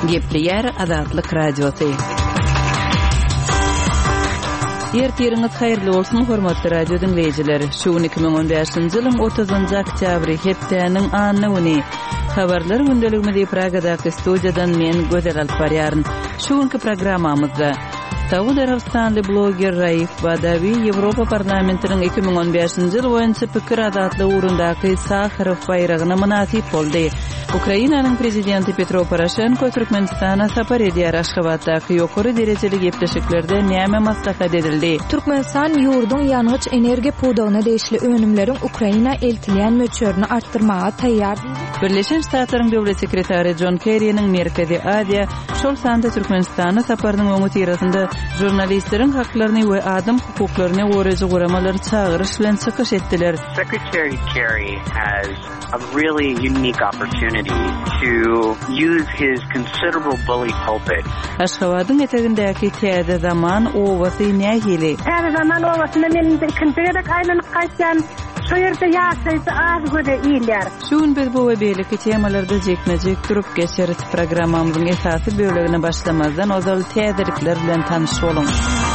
Gepleyer Azatlyk Radiosu. Ertiriniz hayırlı olsun hormatly radio dinleyijileri. Şu 2015-nji ýylyň 30-njy oktýabry hepdeniň anyny habarlar gündeligimizi Pragadaky studiýadan men Gözel Alparýaryn. Şuňky programmamyzda Saud Arabistanly bloger Raif Badawi Ýewropa parlamentiniň 2015-nji ýyl boýunça pikir azatlygy ugrundaky Sakharov bayragyna münasip boldy. Ukrainanyň prezidenti Petro Poroshenko Türkmenistana sapar edýär. Aşgabatdaky ýokary derejeli gepleşiklerde näme maslahat edildi? Türkmenistan ýurdun ýanygyç energiýa pudagyna değişli önümleriň Ukraina eltilýän möçürini artdyrmaga taýýar. Birleşen Ştatlaryň döwlet sekretary John Kerry'niň Merkezi Aziýa şol sanda Türkmenistana saparynyň öňü tirasynda jurnalistleriň haklaryny we adam hukuklaryny goraýjy goramalar çagyryş bilen çykyş etdiler. Secretary Kerry has a really unique opportunity to use his considerable bully pulpit. Aşgabatyň etegindäki täze zaman owasy nähili. Täze zaman owasyna men ikinjigedek aýlanyp gaýtjam. Şu ýerde ýaşaýdy az göre iýler. Şuň biz bu we beýleki temalarda jekmejek durup geçerit programmamyzyň esasy bölegine başlamazdan ozal täzelikler bilen tanyş bolun.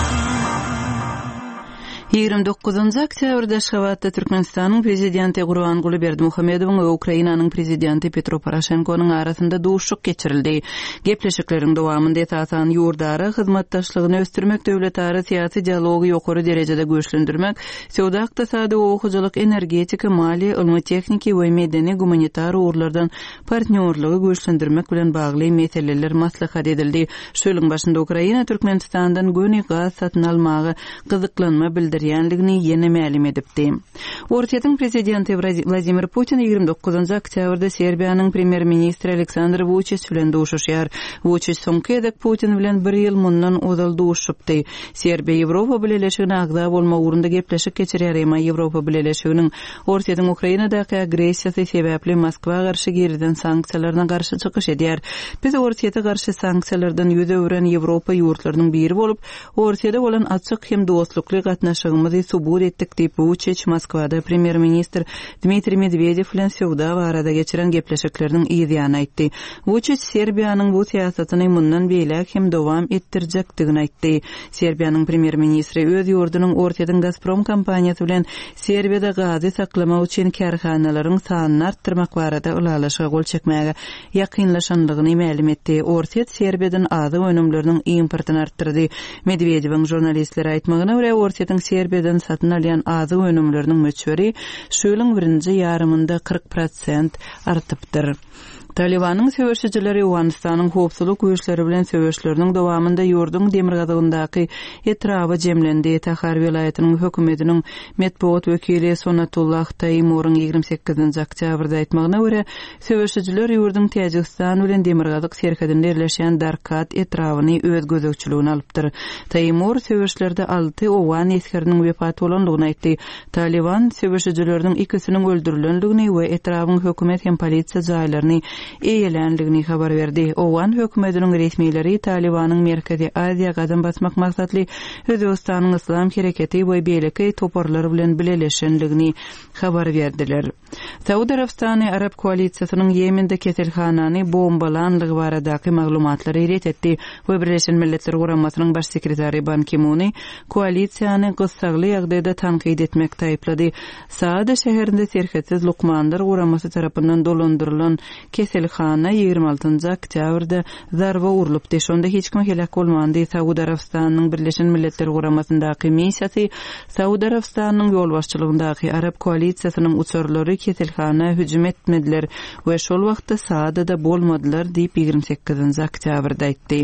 29-njy oktýabrda Aşgabatda Türkmenistanyň prezidenti Gurbanguly Berdimuhammedowyň we Ukrainanyň prezidenti Petro Poroshenkonyň arasynda duşuk geçirildi. Gepleşikleriň dowamynda esasan ýurdara hyzmatdaşlygyny ösdürmek, döwletara syýasy dialogy ýokary derejede güýçlendirmek, sowda ykdysady, okuwçylyk, energetika, maliýe, ilmi tekniki we medeni humanitar urlardan partnerligi güýçlendirmek bilen bagly meseleler maslahat edildi. Şu ýylyň başynda Ukraina Türkmenistandan göni gaz satyn almagy gyzyklanma bildirýänligini ýene ma'lum edipdi. Ortaýatyň prezidenti Vladimir Putin 29-njy oktýabrda Serbiýanyň premier ministri Aleksandr Vučić bilen duşuşýar. Vučić soňky edek Putin bilen bir ýyl mundan ozal duşupdy. Serbiýa Ýewropa bileşigine agza bolma ugrunda gepleşik geçirýär, emma Ýewropa bileşiginiň ortaýatyň Ukrainadaky agresiýasy sebäpli Moskwa garşy geriden sanksiýalaryna garşy çykyş edýär. Biz ortaýata garşy sanksiýalardan ýüze öwren Ýewropa ýurtlarynyň biri bolup, ortaýada bolan açyk hem dostlukly gatnaşygymy subut etdik diýip Vučić Moskwada premier ministr Dmitri Medvedew bilen sowda barada geçiren gepleşikleriniň ýygyny aýtdy. Vučić Serbiýanyň bu syýasatyny mundan beýlek hem dowam etdirjekdigini aýtdy. Serbiýanyň premier ministri öz ýurdunyň ortaýadan Gazprom kompaniýasy bilen Serbiýada gazy saklamak üçin karhanalaryň sanyny artdyrmak barada ulalaşyga gol çekmäge ýakynlaşandygyny ma'lum etdi. Ortaýat Serbiýadan azyk önümleriniň importyny artdyrdy. Medvedewiň jurnalistlere aýtmagyna görä ortaýatyň Serbiýadan satyn alýan azyk önümleriniň möçberi şu ýylyň birinji ýarymynda 40% artypdyr. Talibanyň söwüşçileri Owganistanyň howpsuzlyk güýçleri bilen söwüşleriniň dowamynda ýurdun demirgazyndaky etrafy jemlendi. Tahar vilayatynyň hökümetiniň medpuat wekili Sonatullah Taýmuryň 28-nji oktýabrda aýtmagyna görä, söwüşçiler ýurdun Täjikistan bilen demirgazyk serhedinde ýerleşen Darkat etrawyny öz gözegçiligine alypdyr. Taýmur söwüşlerde 6 owgan eskeriniň wepat bolandygyny aýtdy. Taliban söwüşçileriniň ikisiniň öldürilendigini we etrawyň hökümet hem polisiýa jaýlaryny eýelenligini habar berdi. Owgan hökümetiniň resmiýetleri Talibanyň Merkezi Aziýa gadam basmak maksatly Özbegistanyň Islam hereketi we beýleki toparlary bilen bileşenligini habar berdiler. Saud Arabistany Arab koalisiýasynyň Ýemende keselhanany bombalanlygy baradaky maglumatlary ýet etdi. Birleşen Milletler Guramasynyň baş sekretary Ban Ki-moon koalisiýany gyssagly ýagdaýda tanqid etmek taýplady. Saada şäherinde serhetsiz Lukmanlar Guramasy tarapyndan dolandyrylan keselhana 26-njy oktýabrda zarba urulypdy. Şonda hiç kim helak bolmady. Saud Arabistanyň Birleşen Milletler Guramasyndaky missiýasy Saud Arabistanyň ýol başçylygyndaky Arab koalisiýasynyň uçurlary keselhana hüjüm etmediler we şol wagtda Saadada bolmadylar diýip 28-nji oktýabrda aýtdy.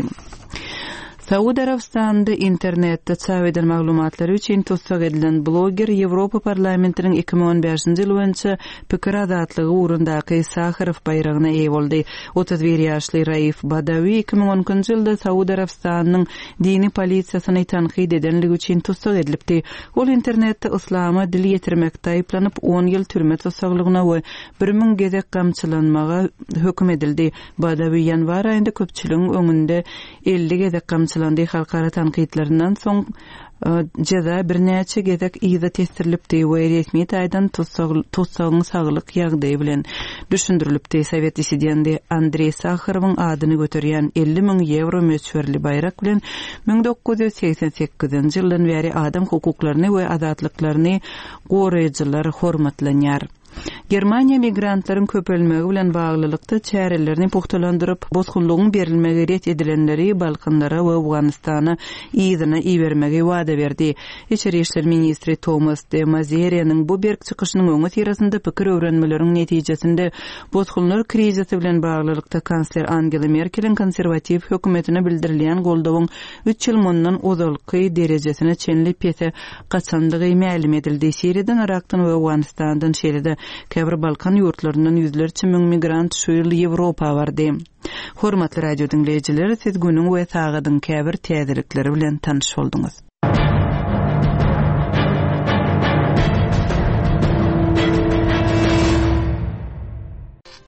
Saud Arabistan'da internetde çap edilen maglumatlary üçin tutsak edilen bloger Ýewropa parlamentiniň 2015-nji ýyl boýunça pikir azatlygy ugrundaky Sakharov bayragyna eýe boldy. 31 ýaşly Raif Badawi 2010-njy ýylda Saud Arabistanyň dini polisiýasyny tanqid edenligi üçin tutsak edilipdi. Ol internetde islama dil ýetirmekde aýplanyp 10 ýyl türme tutsaklygyna we 1000 gezek gamçylanmaga hökm edildi. Badawi ýanwar aýynda köpçüligiň öňünde 50 gezek gamçylandy. Halkara tanqidlerinden soň Jaza birnäçe gezek iýde testirlipdi we resmi taýdan tutsagyň saglyk ýagdaýy bilen düşündirilipdi. Sowet dissidenti Andrey Sakharowyň adyny göterýän 50.000 euro möçberli bayrak bilen 1988-nji ýyldan beri adam hukuklaryny we azatlyklaryny goraýjylar hormatlanýar. Germaniya migrantlaryň köpelmegi bilen baglylykda çärelerini puhtalandyryp, bozgunlygyň berilmegi ret edilenleri Balkanlara we Awganistana ýygyna iýermegi wada berdi. İçeri işler ministri Thomas de Maizière'niň bu berk çykyşynyň öňe tirasynda pikir öwrenmeleriň netijesinde bozgunlar krizisi bilen baglylykda kansler Angela Merkel'in konservativ hökümetine bildirilýän goldawyň 3 ýyl mundan uzalky derejesine çenlip ýete gaçandygy ma'lum edildi. Siriýadan, Irakdan we Awganistandan şeýle käbir Balkan ýurtlaryndan yüzlerçe müň migrant şu ýyl Ýewropa bardy. Hormatly radio dinleýijiler, siz günüň we saгаtyň käbir täzelikleri bilen tanyş boldunuz.